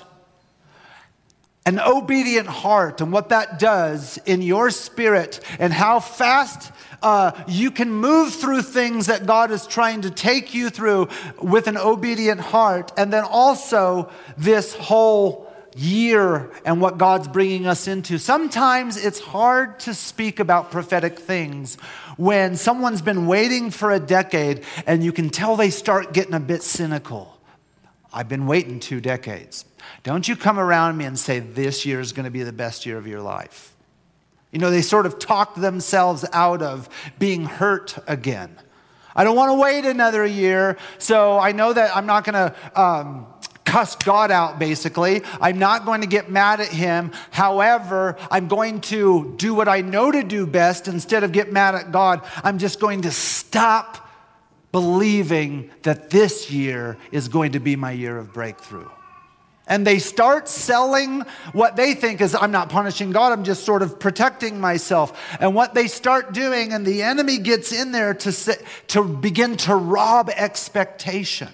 an obedient heart and what that does in your spirit and how fast you can move through things that God is trying to take you through with an obedient heart. And then also this whole year and what God's bringing us into. Sometimes it's hard to speak about prophetic things when someone's been waiting for a decade and you can tell they start getting a bit cynical. I've been waiting 2 decades. Don't you come around me and say this year is going to be the best year of your life. They sort of talk themselves out of being hurt again. I don't want to wait another year, so I know that I'm not going to cuss God out, basically. I'm not going to get mad at him. However, I'm going to do what I know to do best. Instead of get mad at God, I'm just going to stop believing that this year is going to be my year of breakthrough. And they start selling what they think is, I'm not punishing God, I'm just sort of protecting myself. And what they start doing, and the enemy gets in there to begin to rob expectation.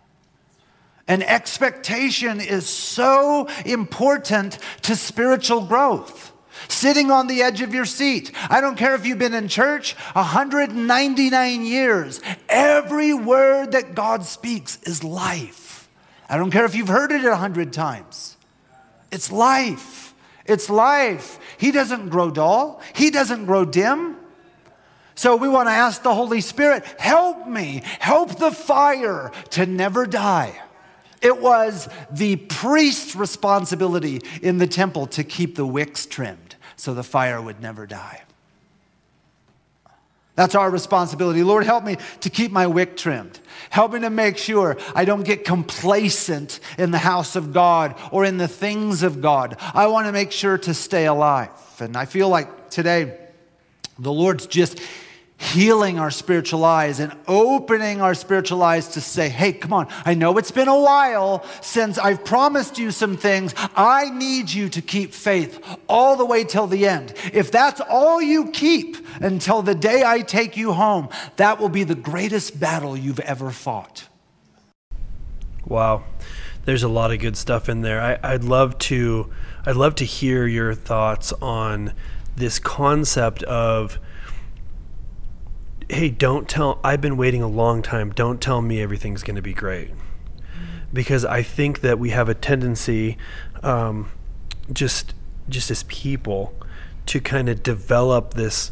And expectation is so important to spiritual growth. Sitting on the edge of your seat. I don't care if you've been in church 199 years. Every word that God speaks is life. I don't care if you've heard it 100 times. It's life. It's life. He doesn't grow dull. He doesn't grow dim. So we want to ask the Holy Spirit, help me. Help the fire to never die. It was the priest's responsibility in the temple to keep the wicks trimmed so the fire would never die. That's our responsibility. Lord, help me to keep my wick trimmed. Help me to make sure I don't get complacent in the house of God or in the things of God. I want to make sure to stay alive. And I feel like today the Lord's just healing our spiritual eyes and opening our spiritual eyes to say, hey, come on, I know it's been a while since I've promised you some things. I need you to keep faith all the way till the end. If that's all you keep until the day I take you home, that will be the greatest battle you've ever fought. Wow. There's a lot of good stuff in there. I'd love to hear your thoughts on this concept of, hey, I've been waiting a long time. Don't tell me everything's going to be great. Because I think that we have a tendency, just as people, to kind of develop this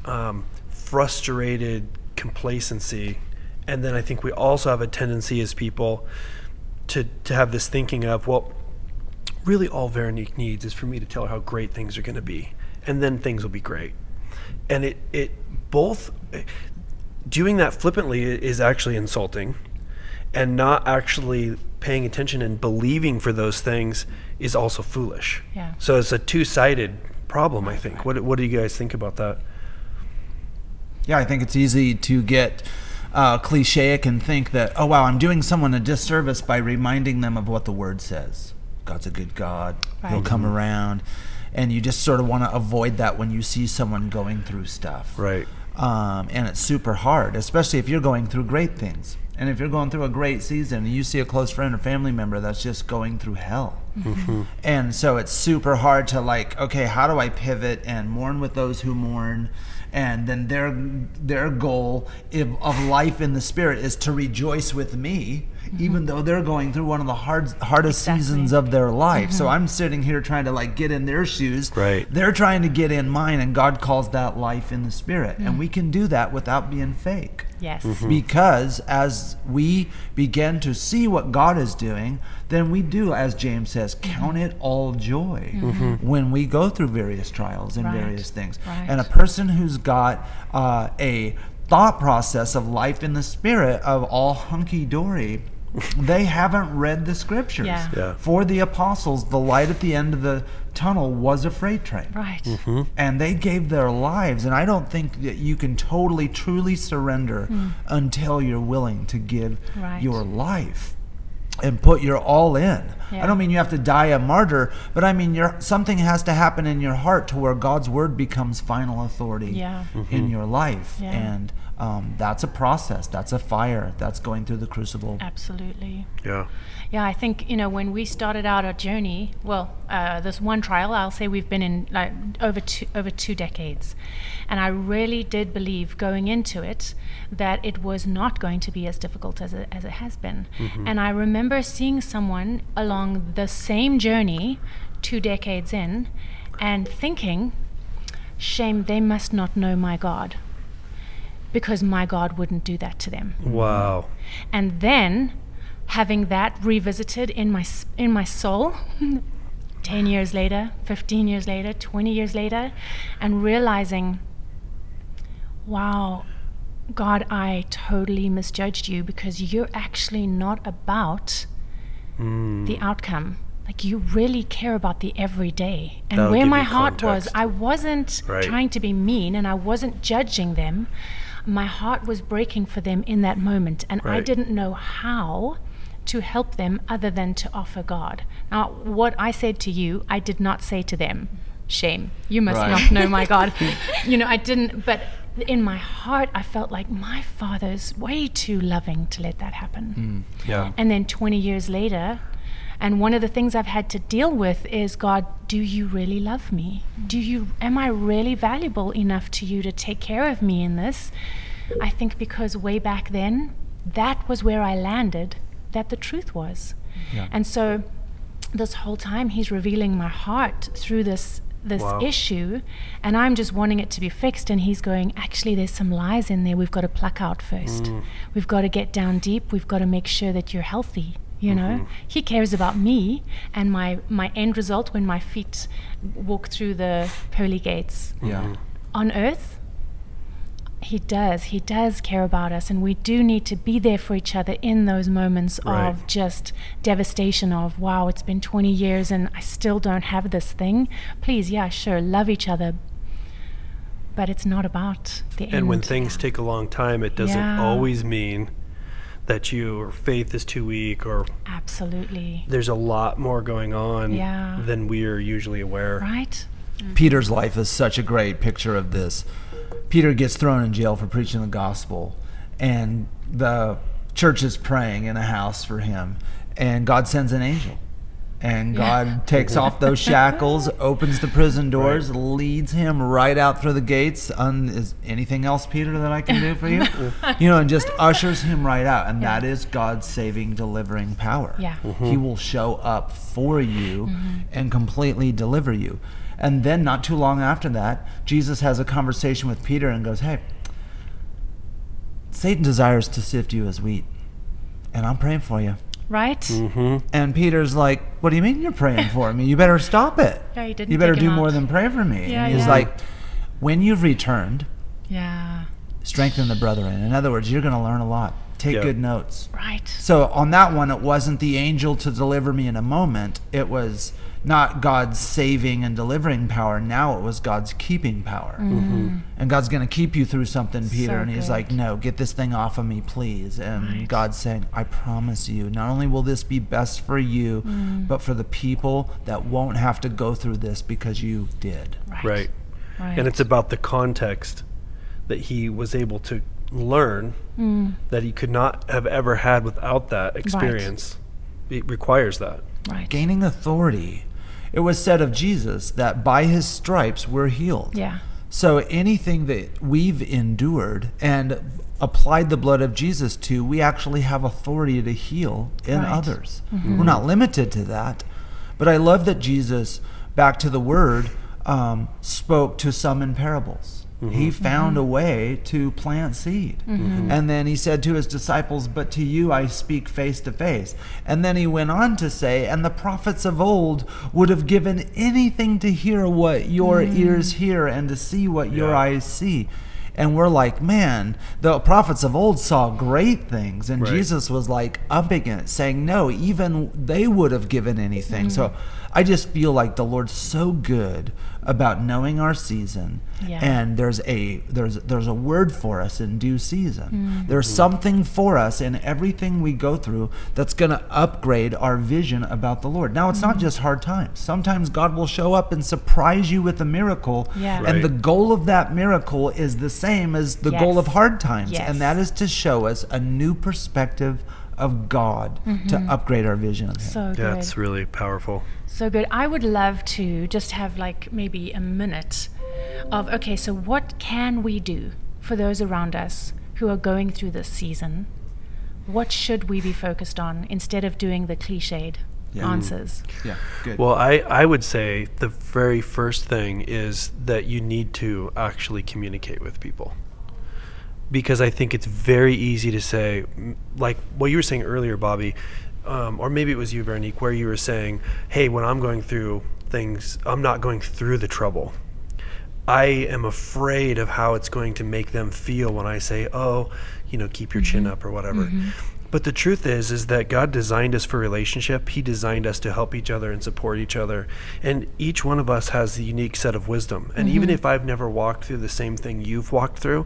frustrated complacency. And then I think we also have a tendency as people to have this thinking of, well, really all Veronique needs is for me to tell her how great things are going to be. And then things will be great. And it both, doing that flippantly is actually insulting, and not actually paying attention and believing for those things is also foolish. Yeah. So it's a two-sided problem, I think. What do you guys think about that? Yeah, I think it's easy to get clichéic and think that, oh wow, I'm doing someone a disservice by reminding them of what the Word says. God's a good God. Right. He'll come around. And you just sort of want to avoid that when you see someone going through stuff. Right. And it's super hard, especially if you're going through great things. And if you're going through a great season and you see a close friend or family member that's just going through hell. Mm-hmm. And so it's super hard to like, okay, how do I pivot and mourn with those who mourn? And then their goal of life in the Spirit is to rejoice with me, even though they're going through one of the hardest seasons of their life. So I'm sitting here trying to like get in their shoes. Right. They're trying to get in mine, and God calls that life in the Spirit. And we can do that without being fake. Yes. Because as we begin to see what God is doing, then we do, as James says, count it all joy when we go through various trials and various things. Right. And a person who's got a thought process of life in the Spirit of all hunky-dory, they haven't read the scriptures. Yeah. Yeah. For the apostles, the light at the end of the tunnel was a freight train. Right. And they gave their lives. And I don't think that you can totally, truly surrender until you're willing to give your life and put your all in. Yeah. I don't mean you have to die a martyr, but I mean something has to happen in your heart to where God's word becomes final authority in your life. Yeah. And that's a process. That's a fire. That's going through the crucible. Absolutely. Yeah. Yeah, I think, when we started out our journey, this one trial, I'll say we've been in like over 2 decades. And I really did believe going into it that it was not going to be as difficult as it has been. And I remember seeing someone along the same journey 2 decades in and thinking, shame, they must not know my God, because my God wouldn't do that to them. Wow. And then having that revisited in my soul 10 years later, 15 years later, 20 years later, and realizing, wow, God, I totally misjudged you, because you're actually not about the outcome. Like, you really care about the everyday. And That'll where give my you heart context. was, I wasn't trying to be mean, and I wasn't judging them. My heart was breaking for them in that moment, and I didn't know how to help them other than to offer God. Now, what I said to you, I did not say to them. Shame, you must not know my God. I didn't, but in my heart, I felt like my Father's way too loving to let that happen. Yeah. And then 20 years later, and one of the things I've had to deal with is, God, do you really love me? Am I really valuable enough to you to take care of me in this? I think because way back then, that was where I landed, that the truth was. Yeah. And so this whole time, he's revealing my heart through this issue, and I'm just wanting it to be fixed, and he's going, actually, there's some lies in there we've got to pluck out first. We've got to get down deep. We've got to make sure that you're healthy. He cares about me and my end result when my feet walk through the pearly gates. On earth, he does care about us, and we do need to be there for each other in those moments of just devastation of, wow, it's been 20 years and I still don't have this thing. Please, yeah, sure, love each other, but it's not about the end. And when things take a long time, it doesn't always mean that your faith is too weak, or absolutely there's a lot more going on than we are usually aware. Right. Peter's life is such a great picture of this. Peter gets thrown in jail for preaching the gospel, and the church is praying in a house for him, and God sends an angel. And God takes off those shackles, opens the prison doors, leads him right out through the gates. Is anything else, Peter, that I can do for you? And just ushers him right out. And that is God's saving, delivering power. Yeah. He will show up for you and completely deliver you. And then not too long after that, Jesus has a conversation with Peter and goes, hey, Satan desires to sift you as wheat, and I'm praying for you. Right? And Peter's like, what do you mean you're praying for me? You better stop it. Yeah, you better do more than pray for me. Yeah, and he's like, when you've returned, strengthen the brethren. In other words, you're going to learn a lot. Take good notes. Right. So on that one, it wasn't the angel to deliver me in a moment. It was not God's saving and delivering power. Now it was God's keeping power. And God's going to keep you through something, Peter. So and he's like, no, get this thing off of me, please. And God's saying, I promise you, not only will this be best for you, but for the people that won't have to go through this because you did. Right. And it's about the context that he was able to learn that he could not have ever had without that experience. It requires that. Right. Gaining authority. It was said of Jesus that by his stripes we're healed. Yeah. So anything that we've endured and applied the blood of Jesus to, we actually have authority to heal in others. We're not limited to that. But I love that Jesus, back to the word, spoke to some in parables. He found a way to plant seed. And then he said to his disciples, but to you I speak face to face. And then he went on to say, and the prophets of old would have given anything to hear what your ears hear and to see what your eyes see. And we're like, man, the prophets of old saw great things. And Jesus was like upping it, saying, no, even they would have given anything. So I just feel like the Lord's so good about knowing our season. And there's a word for us in due season. There's something for us in everything we go through that's going to upgrade our vision about the Lord. Now, it's not just hard times. Sometimes God will show up and surprise you with a miracle. And the goal of that miracle is the same as the goal of hard times. And that is to show us a new perspective of God to upgrade our vision of Him. So good. That's really powerful. So good. I would love to just have like maybe a minute of, okay, so what can we do for those around us who are going through this season? What should we be focused on instead of doing the cliched answers? Good. Well, I would say the very first thing is that you need to actually communicate with people. Because I think it's very easy to say, like what you were saying earlier, Bobby, or maybe it was you, Veronique, where you were saying, hey, when I'm going through things, I'm not going through the trouble. I am afraid of how it's going to make them feel when I say, oh, keep your chin up or whatever. But the truth is that God designed us for relationship. He designed us to help each other and support each other. And each one of us has a unique set of wisdom. And even if I've never walked through the same thing you've walked through,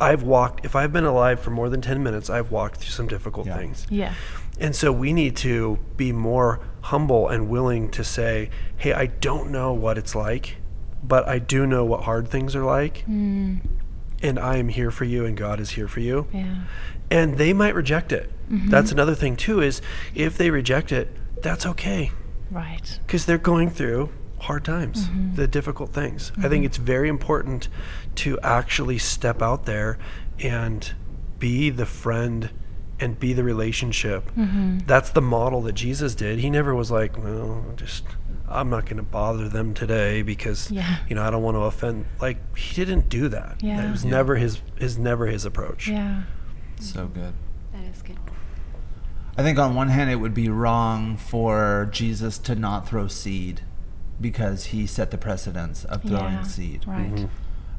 if I've been alive for more than 10 minutes, I've walked through some difficult things. And so we need to be more humble and willing to say, hey, I don't know what it's like, but I do know what hard things are like. And I am here for you and God is here for you. And they might reject it. That's another thing too, is if they reject it, that's okay. Right. Because they're going through hard times, the difficult things. I think it's very important to actually step out there and be the friend and be the relationship. That's the model that Jesus did. He never was like, well, I'm not going to bother them today because I don't want to offend. Like, he didn't do that. It was never his approach. So good. That is good. I think on one hand it would be wrong for Jesus to not throw seed because he set the precedence of throwing seed. Right.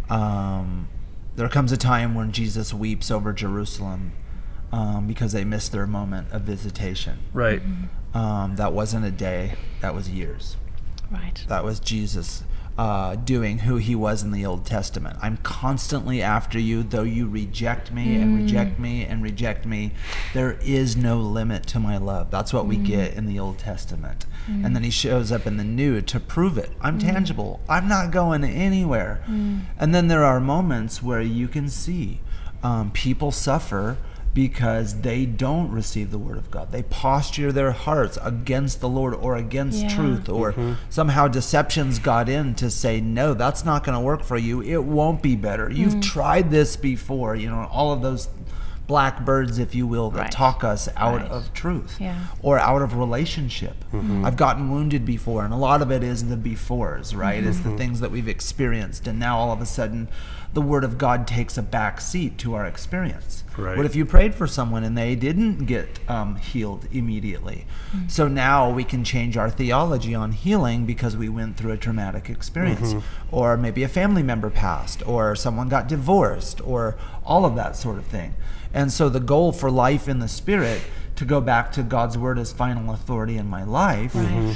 There comes a time when Jesus weeps over Jerusalem because they missed their moment of visitation. Right. That wasn't a day, that was years. Right. That was Jesus doing who he was in the Old Testament. I'm constantly after you, though you reject me and reject me and reject me. There is no limit to my love. That's what we get in the Old Testament. And then he shows up in the New to prove it. I'm tangible. I'm not going anywhere. And then there are moments where you can see people suffer because they don't receive the word of God. They posture their hearts against the Lord or against truth, or somehow deceptions got in to say, no, that's not going to work for you. It won't be better. You've tried this before, all of those blackbirds, if you will, that talk us out of truth or out of relationship. I've gotten wounded before, and a lot of it is the befores, right? It's the things that we've experienced, and now all of a sudden the word of God takes a back seat to our experience. Right. What if you prayed for someone and they didn't get healed immediately? So now we can change our theology on healing because we went through a traumatic experience, or maybe a family member passed, or someone got divorced, or all of that sort of thing. And so the goal for life in the Spirit, to go back to God's word as final authority in my life.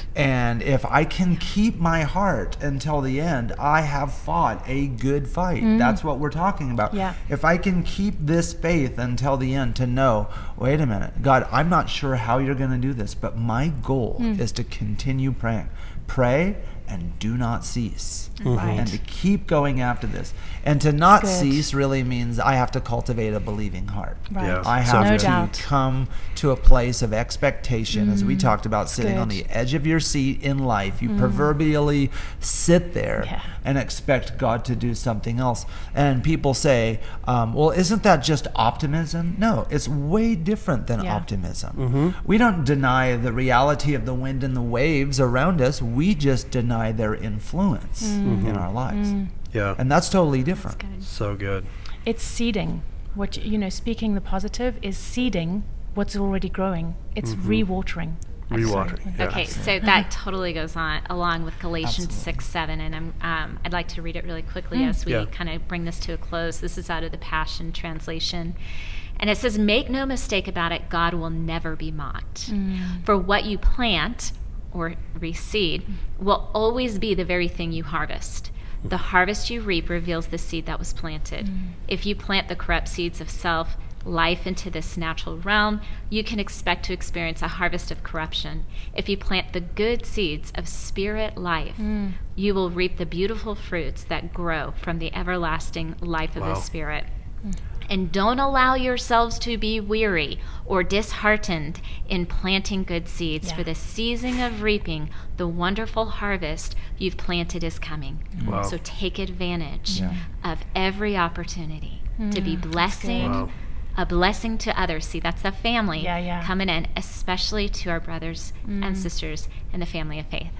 And if I can keep my heart until the end, I have fought a good fight. That's what we're talking about. If I can keep this faith until the end, to know, wait a minute, God, I'm not sure how you're going to do this, but my goal is to continue praying. Pray and do not cease. And to keep going after this. And to not cease really means I have to cultivate a believing heart. I have to come to a place of expectation, as we talked about, sitting on the edge of your seat in life. You proverbially sit there and expect God to do something else. And people say, well, isn't that just optimism? No, it's way different than optimism. We don't deny the reality of the wind and the waves around us. We just deny their influence in our lives. And that's totally different. So good. It's seeding. What speaking the positive is seeding what's already growing. It's rewatering. Rewatering. Okay, so that totally goes on along with Galatians 6:7, and I'd like to read it really quickly as we kind of bring this to a close. This is out of the Passion Translation. And it says, "Make no mistake about it, God will never be mocked. For what you plant or reseed will always be the very thing you harvest. The harvest you reap reveals the seed that was planted. If you plant the corrupt seeds of self, life into this natural realm, you can expect to experience a harvest of corruption. If you plant the good seeds of spirit life, you will reap the beautiful fruits that grow from the everlasting life of the Spirit. And don't allow yourselves to be weary or disheartened in planting good seeds, for the season of reaping the wonderful harvest you've planted is coming. So take advantage of every opportunity to be blessing, a blessing to others. See, that's the family coming in, especially to our brothers and sisters in the family of faith.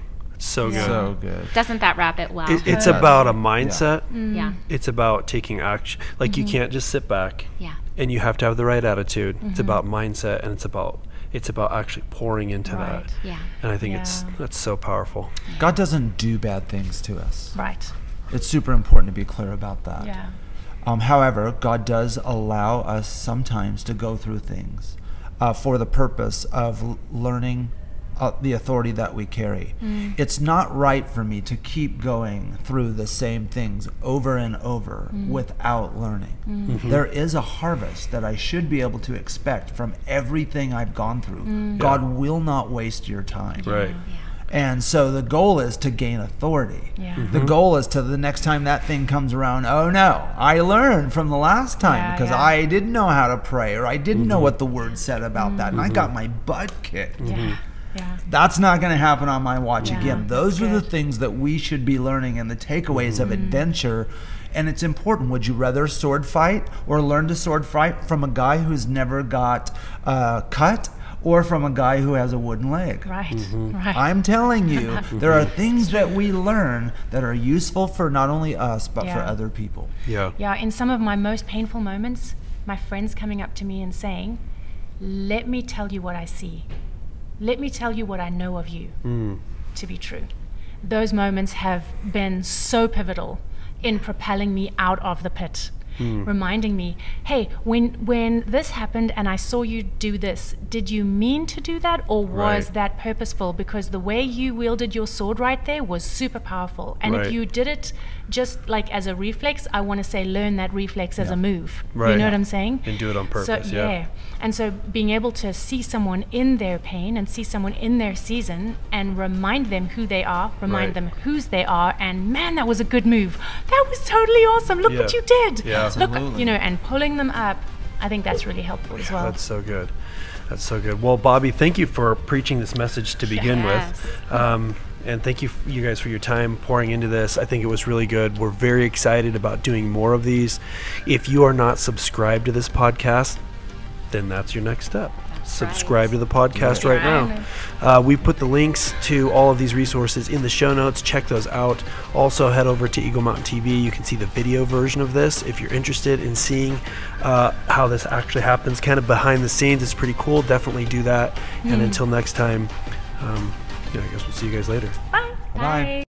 So good. So good. Doesn't that wrap it well? It's about a mindset. Yeah. It's about taking action. Like you can't just sit back. Yeah. And you have to have the right attitude. It's about mindset, and it's about actually pouring into that. Yeah. And I think that's so powerful. God doesn't do bad things to us. Right. It's super important to be clear about that. Yeah. However, God does allow us sometimes to go through things for the purpose of learning the authority that we carry. It's not right for me to keep going through the same things over and over without learning. There is a harvest that I should be able to expect from everything I've gone through. God will not waste your time. Right. And so the goal is to gain authority. The goal is to the next time that thing comes around, oh no, I learned from the last time because I didn't know how to pray, or I didn't know what the word said about that, and I got my butt kicked. That's not going to happen on my watch again. Those are the things that we should be learning and the takeaways of adventure. And it's important. Would you rather sword fight or learn to sword fight from a guy who's never got cut, or from a guy who has a wooden leg? Right. I'm telling you, there are things that we learn that are useful for not only us, but for other people. Yeah, in some of my most painful moments, my friends coming up to me and saying, let me tell you what I see. Let me tell you what I know of you to be true. Those moments have been so pivotal in propelling me out of the pit. reminding me, hey, when this happened and I saw you do this, did you mean to do that, or was that purposeful? Because the way you wielded your sword right there was super powerful. And if you did it just like as a reflex, I want to say learn that reflex as a move. You know what I'm saying? And do it on purpose. So, and so being able to see someone in their pain and see someone in their season and remind them who they are, remind them whose they are, and man, that was a good move. That was totally awesome. Look what you did. Look, and pulling them up. I think that's really helpful as well. That's so good. That's so good. Well, Bobby, thank you for preaching this message to begin with. And thank you guys for your time pouring into this. I think it was really good. We're very excited about doing more of these. If you are not subscribed to this podcast, then that's your next step. Subscribe to the podcast right now. We put the links to all of these resources in the show notes. Check those out. Also, head over to Eagle Mountain TV. You can see the video version of this if you're interested in seeing how this actually happens, kind of behind the scenes. It's pretty cool. Definitely do that. And until next time, I guess we'll see you guys later. Bye. Bye.